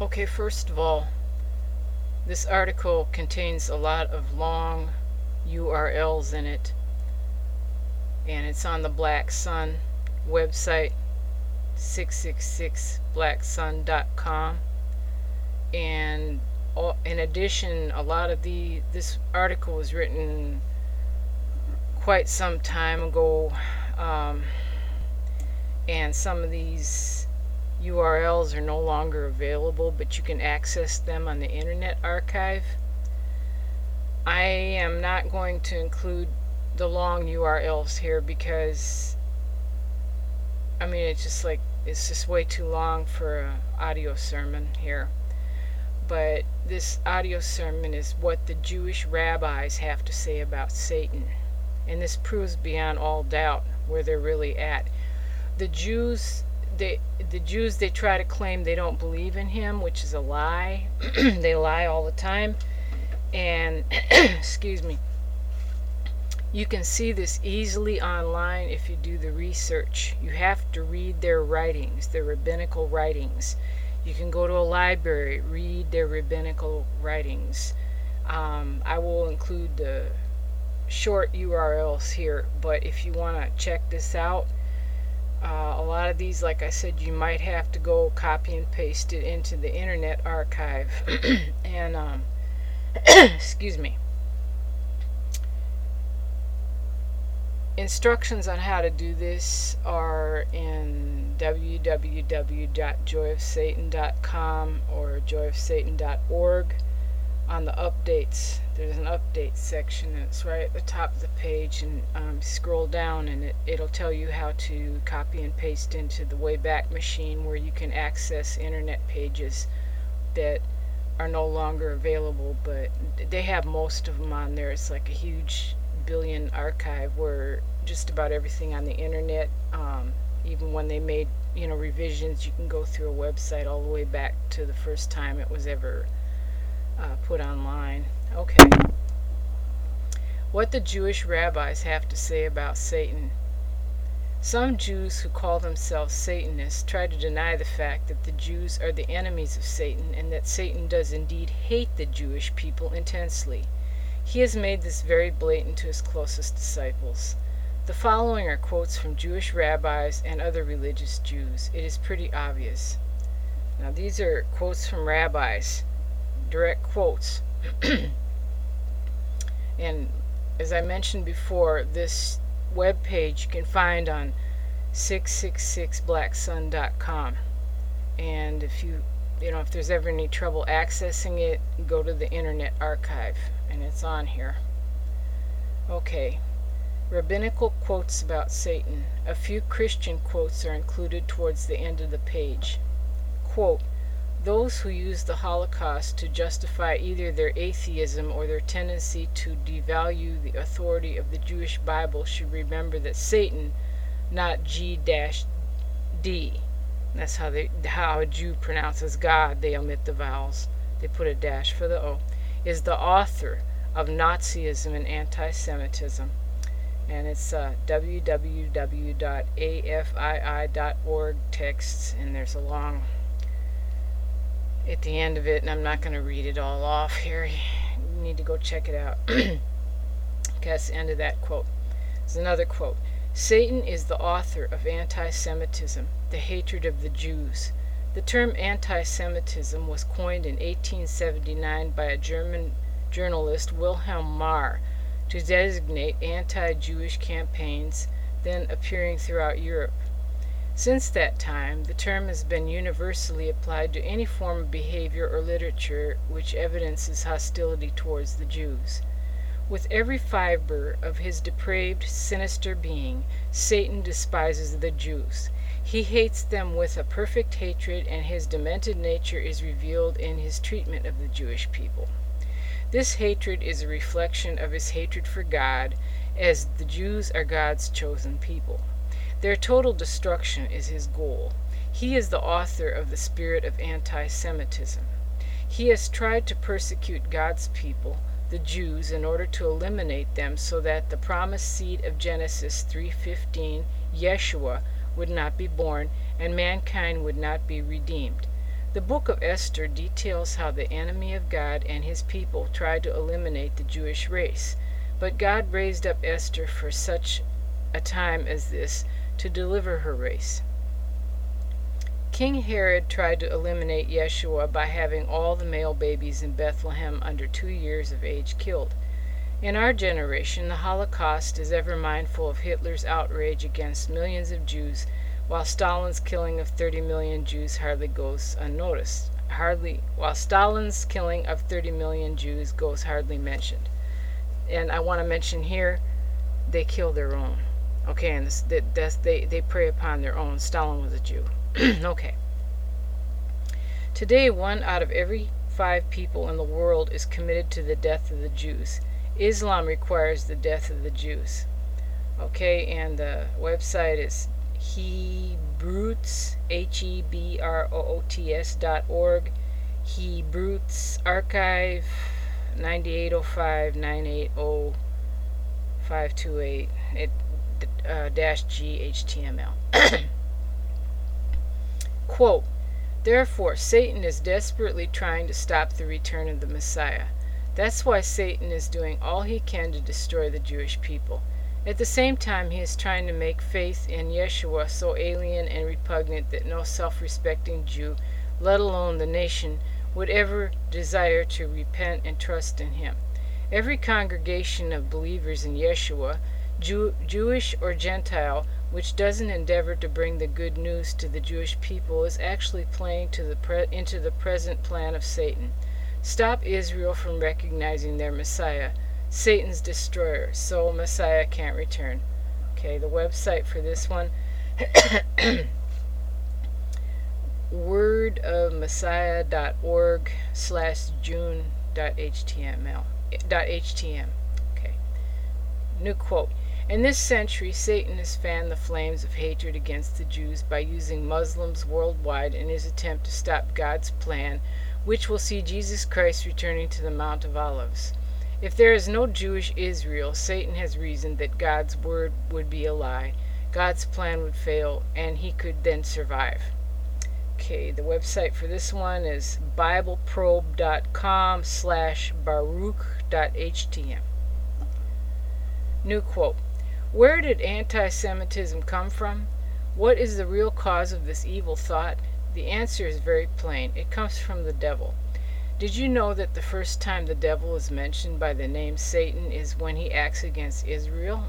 Okay, first of all, this article contains a lot of long URLs in it, and it's on the Black Sun website, 666blacksun.com. And in addition, a lot of this article was written quite some time ago, and some of these URLs are no longer available, but you can access them on the Internet Archive. I am not going to include the long URLs here because it's just way too long for an audio sermon here. But this audio sermon is what the Jewish rabbis have to say about Satan, and this proves beyond all doubt where they're really at. The Jews they try to claim they don't believe in him, which is a lie. They lie all the time. And excuse me, you can see this easily online if you do the research. You have to read their writings, their rabbinical writings. You can go to a library, read their rabbinical writings. I will include the short URLs here, but if you want to check this out, a lot of these, like I said, you might have to go copy and paste it into the Internet Archive. And excuse me. Instructions on how to do this are in www.joyofsatan.com or joyofsatan.org. On the updates, there's an update section, and it's right at the top of the page, and scroll down and it'll tell you how to copy and paste into the Wayback Machine, where you can access internet pages that are no longer available, but they have most of them on there. It's like a huge billion archive where just about everything on the internet, even when they made revisions, you can go through a website all the way back to the first time it was ever put online. Okay. What the Jewish rabbis have to say about Satan. Some Jews who call themselves Satanists try to deny the fact that the Jews are the enemies of Satan, and that Satan does indeed hate the Jewish people intensely. He has made this very blatant to his closest disciples. The following are quotes from Jewish rabbis and other religious Jews. It is pretty obvious. Now, these are quotes from rabbis, direct quotes. And as I mentioned before, this web page you can find on 666blacksun.com. And if if there's ever any trouble accessing it, go to the Internet Archive, and it's on here. Okay. Rabbinical quotes about Satan. A few Christian quotes are included towards the end of the page. Quote, "Those who use the Holocaust to justify either their atheism or their tendency to devalue the authority of the Jewish Bible should remember that Satan, not G-D, that's how a Jew pronounces God. They omit the vowels. They put a dash for the O, is the author of Nazism and anti-Semitism." And it's www.afii.org texts, and there's a long at the end of it, and I'm not going to read it all off here. You need to go check it out. Okay, that's the end of that quote. There's another quote. "Satan is the author of anti-Semitism, the hatred of the Jews. The term anti-Semitism was coined in 1879 by a German journalist, Wilhelm Marr, to designate anti-Jewish campaigns then appearing throughout Europe. Since that time, the term has been universally applied to any form of behavior or literature which evidences hostility towards the Jews. With every fiber of his depraved, sinister being, Satan despises the Jews. He hates them with a perfect hatred, and his demented nature is revealed in his treatment of the Jewish people. This hatred is a reflection of his hatred for God, as the Jews are God's chosen people. Their total destruction is his goal. He is the author of the spirit of anti-Semitism. He has tried to persecute God's people, the Jews, in order to eliminate them so that the promised seed of Genesis 3:15, Yeshua, would not be born and mankind would not be redeemed. The book of Esther details how the enemy of God and his people tried to eliminate the Jewish race, but God raised up Esther for such a time as this to deliver her race. King Herod tried to eliminate Yeshua by having all the male babies in Bethlehem under 2 years of age killed. In our generation, the Holocaust is ever mindful of Hitler's outrage against millions of Jews, while Stalin's killing of 30 million Jews hardly goes unnoticed. While Stalin's killing of 30 million Jews goes hardly mentioned. And I want to mention here, they kill their own. Okay, and they prey upon their own. Stalin was a Jew. Okay. Today, 1 out of every 5 people in the world is committed to the death of the Jews. Islam requires the death of the Jews. Okay, and the website is Hebroots, HEBROOTS.org, Hebroots Archive, 9805-980-528, -GHTML. Quote, "Therefore, Satan is desperately trying to stop the return of the Messiah. That's why Satan is doing all he can to destroy the Jewish people. At the same time, he is trying to make faith in Yeshua so alien and repugnant that no self-respecting Jew, let alone the nation, would ever desire to repent and trust in him. Every congregation of believers in Yeshua, Jewish or Gentile, which doesn't endeavor to bring the good news to the Jewish people is actually playing into the present plan of Satan. Stop Israel from recognizing their Messiah, Satan's destroyer, so Messiah can't return." Okay, the website for this one, wordofmessiah.org/june.htm. Okay. New quote. "In this century, Satan has fanned the flames of hatred against the Jews by using Muslims worldwide in his attempt to stop God's plan, which will see Jesus Christ returning to the Mount of Olives. If there is no Jewish Israel, Satan has reasoned that God's word would be a lie, God's plan would fail, and he could then survive." Okay, the website for this one is bibleprobe.com/baruch.htm. New quote. "Where did anti-Semitism come from? What is the real cause of this evil thought? The answer is very plain. It comes from the devil. Did you know that the first time the devil is mentioned by the name Satan is when he acts against Israel?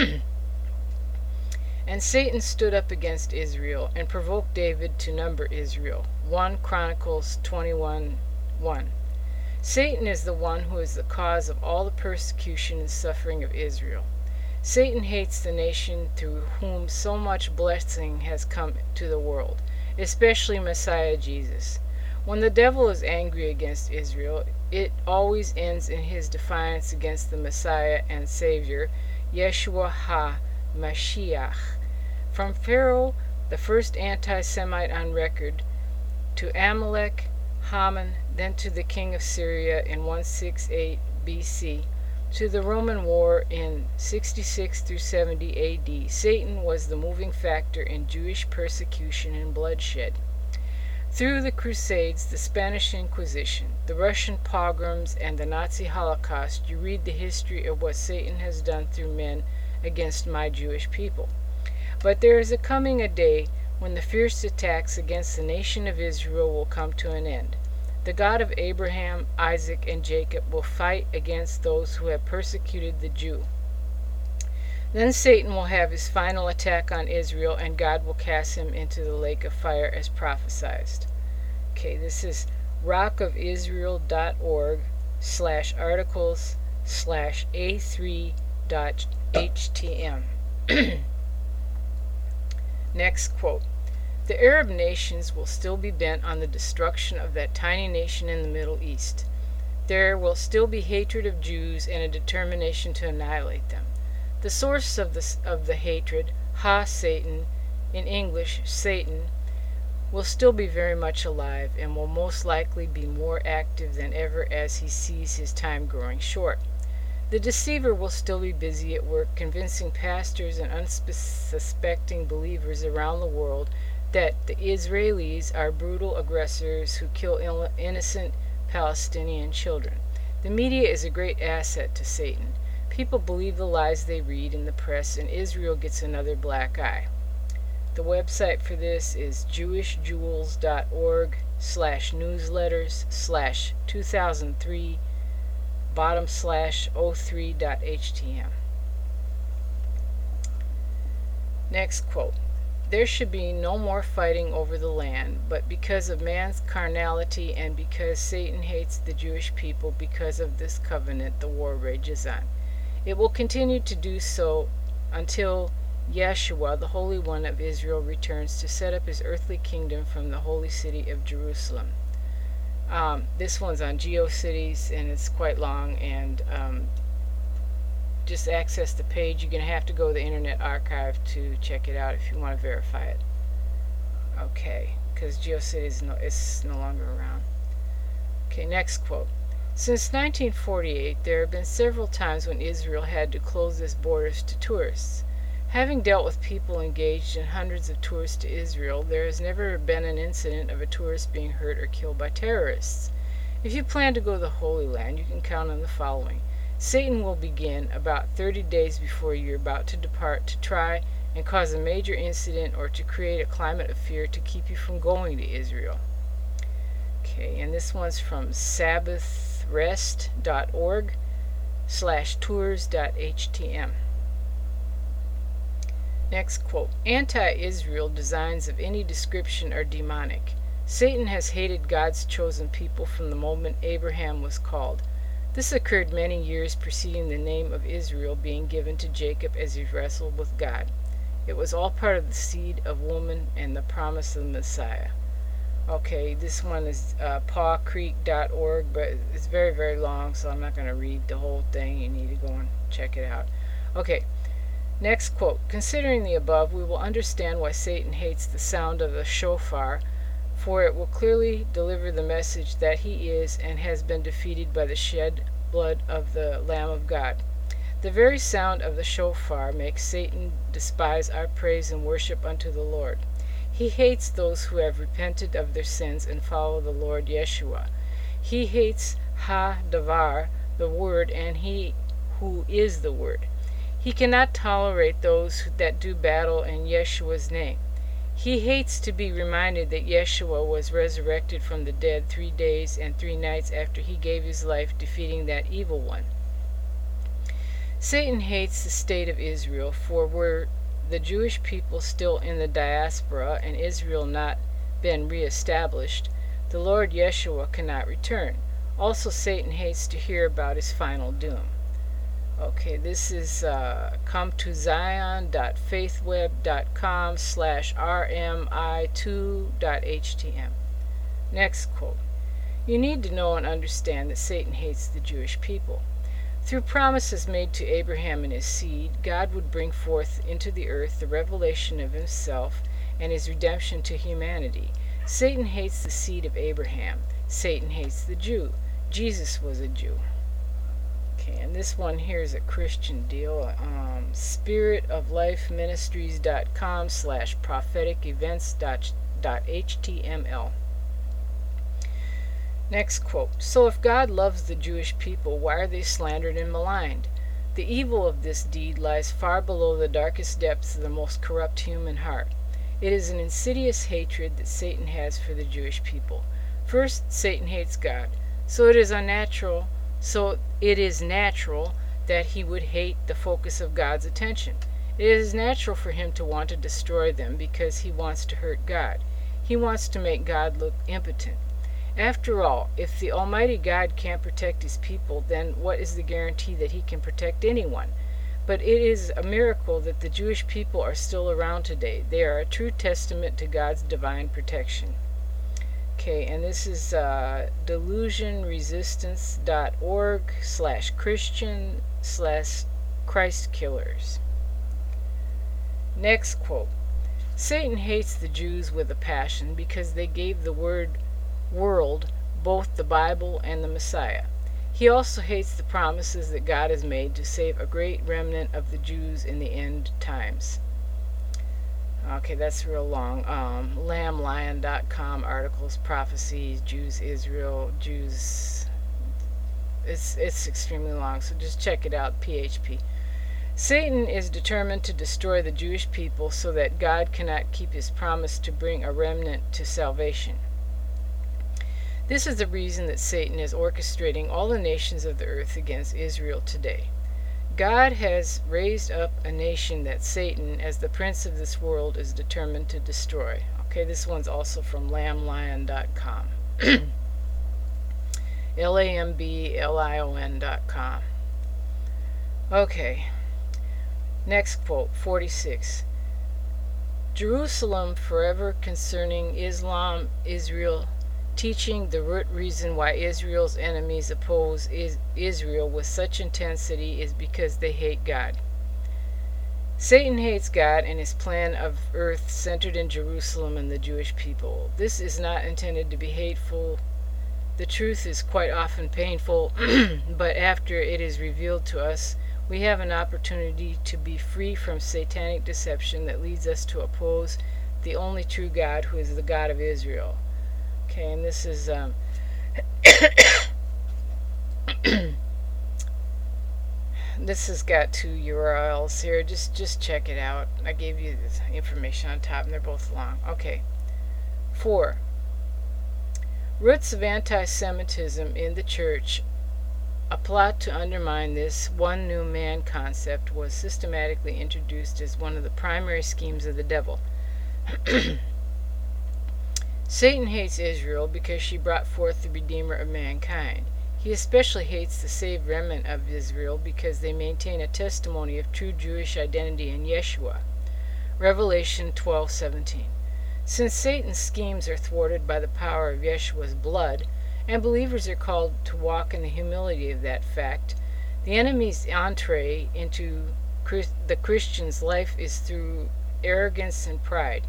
And Satan stood up against Israel and provoked David to number Israel. 1 Chronicles 21:1. Satan is the one who is the cause of all the persecution and suffering of Israel. Satan hates the nation through whom so much blessing has come to the world, especially Messiah Jesus. When the devil is angry against Israel, it always ends in his defiance against the Messiah and Savior, Yeshua HaMashiach. From Pharaoh, the first anti-Semite on record, to Amalek, Haman, then to the king of Syria in 168 BC, to the Roman war in 66 through 70 AD, Satan was the moving factor in Jewish persecution and bloodshed. Through the Crusades, the Spanish Inquisition, the Russian pogroms, and the Nazi Holocaust, you read the history of what Satan has done through men against my Jewish people. But there is coming a day when the fierce attacks against the nation of Israel will come to an end. The God of Abraham, Isaac, and Jacob will fight against those who have persecuted the Jew. Then Satan will have his final attack on Israel, and God will cast him into the lake of fire as prophesied. Okay, this is rockofisrael.org/articles/a3.htm. Next quote. "The Arab nations will still be bent on the destruction of that tiny nation in the Middle East. There will still be hatred of Jews and a determination to annihilate them. The source of the hatred, Satan, in English, Satan, will still be very much alive and will most likely be more active than ever as he sees his time growing short. The deceiver will still be busy at work convincing pastors and unsuspecting believers around the world that the Israelis are brutal aggressors who kill innocent Palestinian children. The media is a great asset to Satan. People believe the lies they read in the press, and Israel gets another black eye. The website for this is jewishjewels.org/newsletters/2003 /03.htm. Next quote. There should be no more fighting over the land, but because of man's carnality and because Satan hates the Jewish people because of this covenant, the war rages on. It will continue to do so until Yeshua, the Holy One of Israel, returns to set up his earthly kingdom from the holy city of Jerusalem. This one's on GeoCities, and it's quite long, and just access the page. You're going to have to go to the Internet Archive to check it out if you want to verify it. Okay, because GeoCities is no longer around. Okay, next quote. Since 1948, there have been several times when Israel had to close its borders to tourists. Having dealt with people engaged in hundreds of tours to Israel, there has never been an incident of a tourist being hurt or killed by terrorists. If you plan to go to the Holy Land, you can count on the following. Satan will begin about 30 days before you're about to depart to try and cause a major incident or to create a climate of fear to keep you from going to Israel. Okay, and this one's from sabbathrest.org/tours.htm. Next quote. Anti-Israel designs of any description are demonic. Satan has hated God's chosen people from the moment Abraham was called. This occurred many years preceding the name of Israel being given to Jacob as he wrestled with God. It was all part of the seed of woman and the promise of the Messiah. Okay, this one is pawcreek.org, but it's very, very long, so I'm not going to read the whole thing. You need to go and check it out. Okay, next quote. Considering the above, we will understand why Satan hates the sound of the shofar, for it will clearly deliver the message that he is and has been defeated by the shed blood of the Lamb of God. The very sound of the shofar makes Satan despise our praise and worship unto the Lord. He hates those who have repented of their sins and follow the Lord Yeshua. He hates ha-davar, the Word, and he who is the Word. He cannot tolerate those that do battle in Yeshua's name. He hates to be reminded that Yeshua was resurrected from the dead 3 days and 3 nights after he gave his life defeating that evil one. Satan hates the state of Israel, for were the Jewish people still in the diaspora and Israel not been reestablished, the Lord Yeshua cannot return. Also, Satan hates to hear about his final doom. Okay, this is cometozion.faithweb.com/rmi2.htm. Next quote. You need to know and understand that Satan hates the Jewish people. Through promises made to Abraham and his seed, God would bring forth into the earth the revelation of himself and his redemption to humanity. Satan hates the seed of Abraham. Satan hates the Jew. Jesus was a Jew. Okay, and this one here is a Christian deal. spiritoflifeministries.com/propheticevents.html. Next quote. So if God loves the Jewish people, why are they slandered and maligned? The evil of this deed lies far below the darkest depths of the most corrupt human heart. It is an insidious hatred that Satan has for the Jewish people. First, Satan hates God, so it is natural that he would hate the focus of God's attention. It is natural for him to want to destroy them because he wants to hurt God. He wants to make God look impotent. After all, if the Almighty God can't protect his people, then what is the guarantee that he can protect anyone? But it is a miracle that the Jewish people are still around today. They are a true testament to God's divine protection. Okay, and this is delusionresistance.org/Christian/Christ-killers. Next quote. Satan hates the Jews with a passion because they gave the world both the Bible and the Messiah. He also hates the promises that God has made to save a great remnant of the Jews in the end times. Okay, that's real long. Lamblion.com articles, prophecies, Jews, Israel, Jews. It's extremely long, so just check it out. PHP. Satan is determined to destroy the Jewish people so that God cannot keep his promise to bring a remnant to salvation. This is the reason that Satan is orchestrating all the nations of the earth against Israel today. God has raised up a nation that Satan, as the prince of this world, is determined to destroy. Okay, this one's also from lamblion.com. lamblion.com. Okay, next quote, 46. Jerusalem forever concerning Islam, Israel, teaching the root reason why Israel's enemies oppose Israel with such intensity is because they hate God. Satan hates God and his plan of earth centered in Jerusalem and the Jewish people. This is not intended to be hateful. The truth is quite often painful, but after it is revealed to us, we have an opportunity to be free from satanic deception that leads us to oppose the only true God, who is the God of Israel. Okay, and this is this has got 2 URLs here. Just check it out. I gave you this information on top, and they're both long. Okay. 4. Roots of anti-Semitism in the church. A plot to undermine this one new man concept was systematically introduced as one of the primary schemes of the devil. Satan hates Israel because she brought forth the Redeemer of mankind. He especially hates the saved remnant of Israel because they maintain a testimony of true Jewish identity in Yeshua. Revelation 12:17. Since Satan's schemes are thwarted by the power of Yeshua's blood, and believers are called to walk in the humility of that fact, the enemy's entree into the Christian's life is through arrogance and pride.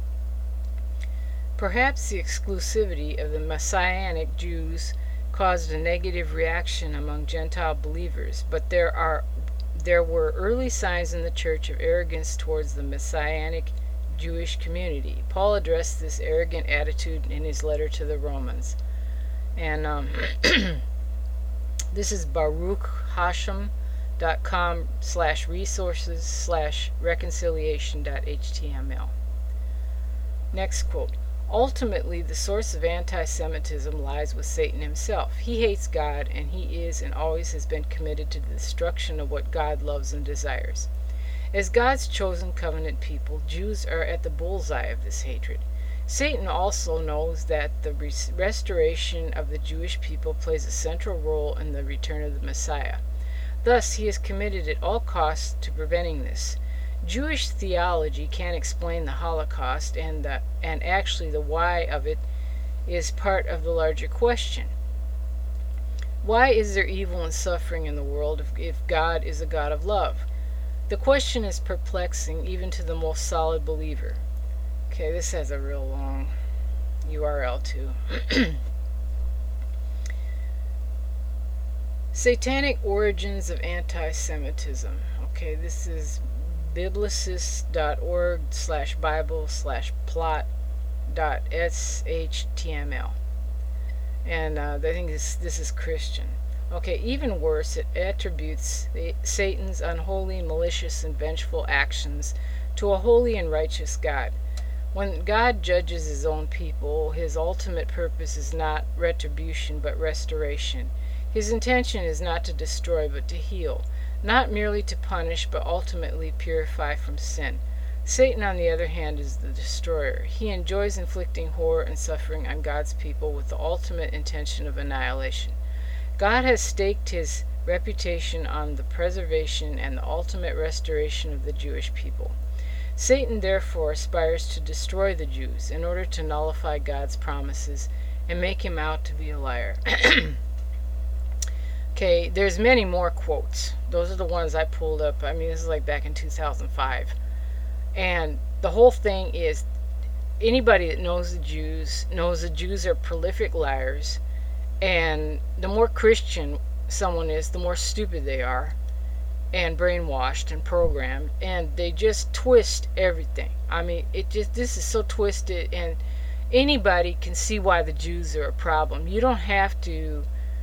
Perhaps the exclusivity of the Messianic Jews caused a negative reaction among Gentile believers, but there were early signs in the church of arrogance towards the Messianic Jewish community. Paul addressed this arrogant attitude in his letter to the Romans. And this is baruchhashem.com/resources/reconciliation.html. Next quote. Ultimately, the source of anti-Semitism lies with Satan himself. He hates God, and he is and always has been committed to the destruction of what God loves and desires. As God's chosen covenant people, Jews are at the bullseye of this hatred. Satan also knows that the restoration of the Jewish people plays a central role in the return of the Messiah. Thus, he is committed at all costs to preventing this. Jewish theology can't explain the Holocaust, and actually the why of it is part of the larger question. Why is there evil and suffering in the world if God is a God of love? The question is perplexing even to the most solid believer. Okay, this has a real long URL too. Satanic origins of anti-Semitism. Okay, this is biblicist.org/bible/plot.html. And I think this is Christian. Okay, even worse, it attributes Satan's unholy, malicious, and vengeful actions to a holy and righteous God. When God judges his own people, his ultimate purpose is not retribution but restoration. His intention is not to destroy but to heal, not merely to punish but ultimately purify from sin. Satan, on the other hand, is the destroyer. He enjoys inflicting horror and suffering on God's people with the ultimate intention of annihilation. God has staked his reputation on the preservation and the ultimate restoration of the Jewish people. Satan therefore aspires to destroy the Jews in order to nullify God's promises and make him out to be a liar. Okay, there's many more quotes. Those are the ones I pulled up. I mean, this is like back in 2005. And the whole thing is, anybody that knows the Jews are prolific liars, and the more Christian someone is, the more stupid they are. and brainwashed and programmed, and they just twist everything. I mean, this is so twisted, and anybody can see why the Jews are a problem. You don't have to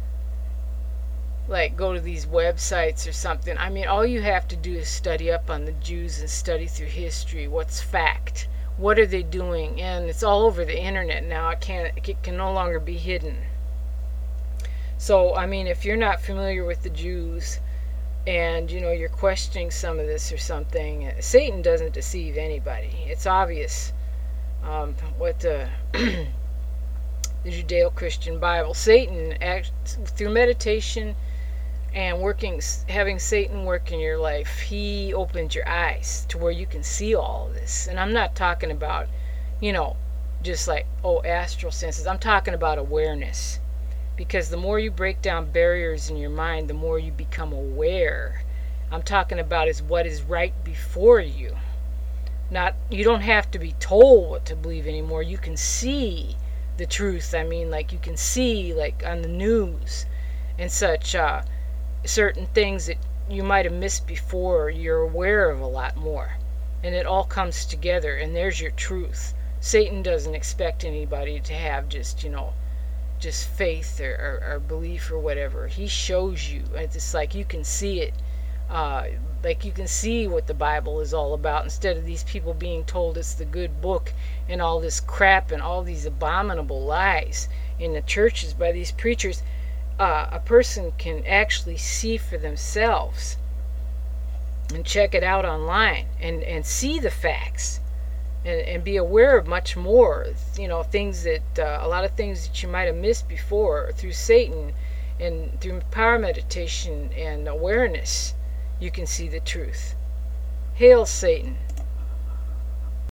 like go to these websites or something. I mean, all you have to do is study up on the Jews and study through history. What's fact? What are they doing? And it's all over the internet now. It can no longer be hidden. So, I mean, if you're not familiar with the Jews and you're questioning some of this or something, Satan doesn't deceive anybody. It's obvious what the Judeo-Christian Bible, Satan through meditation and having Satan work in your life, he opens your eyes to where you can see all of this. And I'm not talking about just like astral senses. I'm talking about awareness. Because the more you break down barriers in your mind, the more you become aware. I'm talking about is what is right before you. You don't have to be told what to believe anymore. You can see the truth. I mean, like you can see like on the news and such certain things that you might have missed before. You're aware of a lot more. And it all comes together, and there's your truth. Satan doesn't expect anybody to have just faith or belief or whatever. He shows you. It's like you can see it. Like you can see what the Bible is all about, instead of these people being told it's the good book and all this crap and all these abominable lies in the churches by these preachers. A person can actually see for themselves and check it out online and see the facts. And be aware of much more, things that a lot of things that you might have missed before through Satan and through power meditation and awareness. You can see the truth. Hail Satan.